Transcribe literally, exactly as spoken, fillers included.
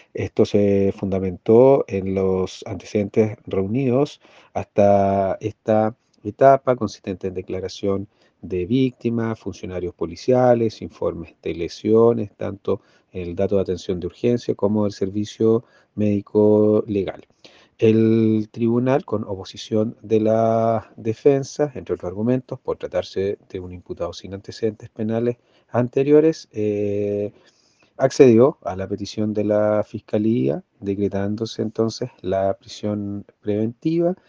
Esto se fundamentó en los antecedentes reunidos hasta esta etapa, consistente en declaración de víctimas, funcionarios policiales, informes de lesiones, tanto el dato de atención de urgencia como el servicio médico legal. El tribunal, con oposición de la defensa, entre otros argumentos, por tratarse de un imputado sin antecedentes penales anteriores, eh, accedió a la petición de la Fiscalía, decretándose entonces la prisión preventiva